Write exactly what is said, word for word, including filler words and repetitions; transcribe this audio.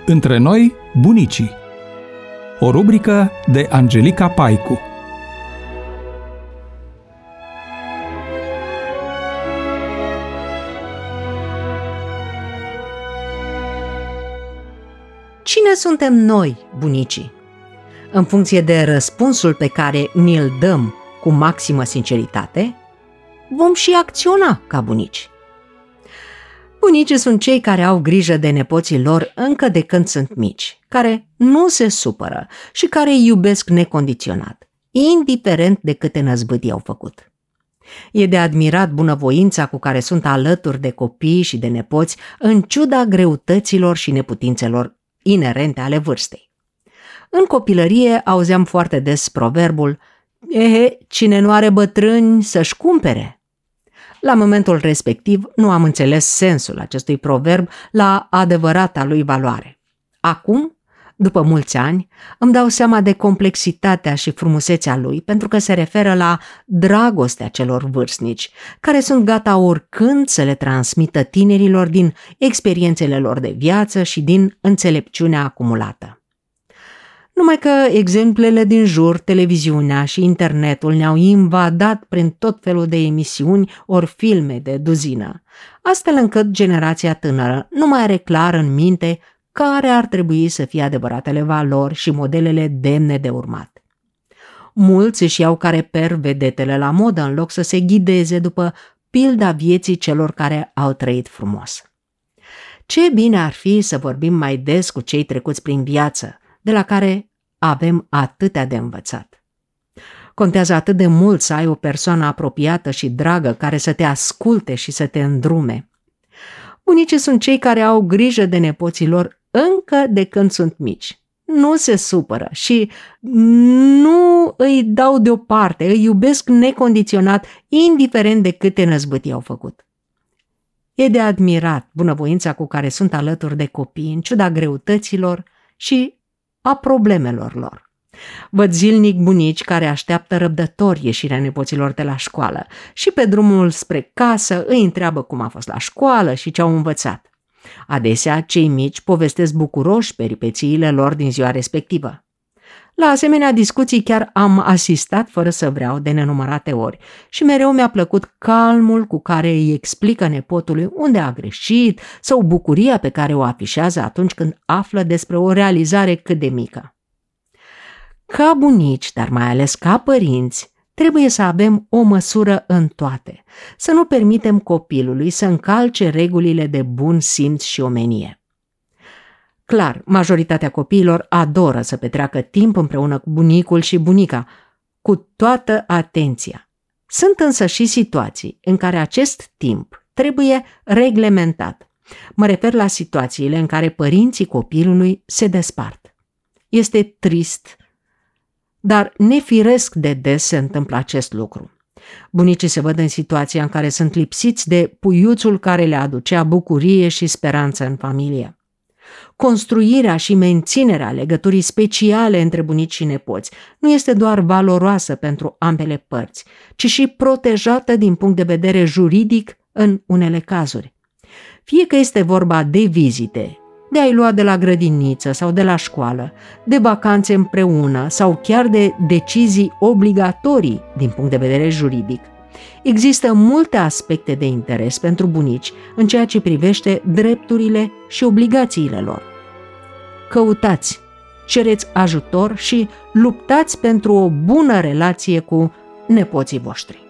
Între noi, bunicii. O rubrică de Angelica Paicu. Cine suntem noi, bunicii? În funcție de răspunsul pe care ni-l dăm cu maximă sinceritate, vom și acționa ca bunici. Bunicii sunt cei care au grijă de nepoții lor încă de când sunt mici, care nu se supără și care îi iubesc necondiționat, indiferent de câte năzbâtii au făcut. E de admirat bunăvoința cu care sunt alături de copii și de nepoți, în ciuda greutăților și neputințelor inerente ale vârstei. În copilărie auzeam foarte des proverbul „Ehe, cine nu are bătrâni să-și cumpere”. La momentul respectiv nu am înțeles sensul acestui proverb la adevărata lui valoare. Acum, după mulți ani, îmi dau seama de complexitatea și frumusețea lui, pentru că se referă la dragostea celor vârstnici, care sunt gata oricând să le transmită tinerilor din experiențele lor de viață și din înțelepciunea acumulată. Numai că exemplele din jur, televiziunea și internetul ne-au invadat prin tot felul de emisiuni ori filme de duzină, astfel încât generația tânără nu mai are clar în minte care ar trebui să fie adevăratele valori și modelele demne de urmat. Mulți își iau ca reper vedetele la modă în loc să se ghideze după pilda vieții celor care au trăit frumos. Ce bine ar fi să vorbim mai des cu cei trecuți prin viață, de la care avem atâtea de învățat. Contează atât de mult să ai o persoană apropiată și dragă care să te asculte și să te îndrume. Bunicii sunt cei care au grijă de nepoții lor încă de când sunt mici. Nu se supără și nu îi dau deoparte, îi iubesc necondiționat, indiferent de câte năzbâtii au făcut. E de admirat bunăvoința cu care sunt alături de copii, în ciuda greutăților și a problemelor lor. Văd zilnic bunici care așteaptă răbdători ieșirea nepoților de la școală și pe drumul spre casă îi întreabă cum a fost la școală și ce au învățat. Adesea, cei mici povestesc bucuroși peripețiile lor din ziua respectivă. La asemenea discuții chiar am asistat fără să vreau de nenumărate ori și mereu mi-a plăcut calmul cu care îi explică nepotului unde a greșit sau bucuria pe care o afișează atunci când află despre o realizare cât de mică. Ca bunici, dar mai ales ca părinți, trebuie să avem o măsură în toate, să nu permitem copilului să încalce regulile de bun simț și omenie. Clar, majoritatea copiilor adoră să petreacă timp împreună cu bunicul și bunica, cu toată atenția. Sunt însă și situații în care acest timp trebuie reglementat. Mă refer la situațiile în care părinții copilului se despart. Este trist, dar nefiresc de des se întâmplă acest lucru. Bunicii se văd în situația în care sunt lipsiți de puiuțul care le aducea bucurie și speranță în familie. Construirea și menținerea legăturii speciale între bunici și nepoți nu este doar valoroasă pentru ambele părți, ci și protejată din punct de vedere juridic în unele cazuri. Fie că este vorba de vizite, de a-i lua de la grădiniță sau de la școală, de vacanțe împreună sau chiar de decizii obligatorii din punct de vedere juridic, există multe aspecte de interes pentru bunici în ceea ce privește drepturile și obligațiile lor. Căutați, cereți ajutor și luptați pentru o bună relație cu nepoții voștri.